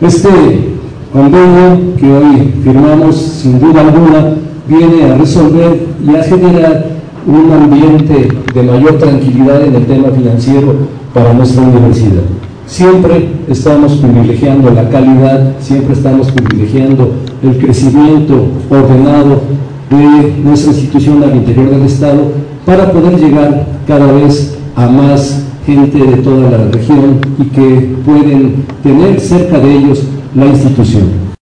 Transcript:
Este convenio que hoy firmamos, sin duda alguna, viene a resolver y a generar un ambiente de mayor tranquilidad en el tema financiero para nuestra universidad. Siempre estamos privilegiando la calidad, siempre estamos privilegiando el crecimiento ordenado de nuestra institución al interior del Estado para poder llegar cada vez a más gente de toda la región y que pueden tener cerca de ellos la institución.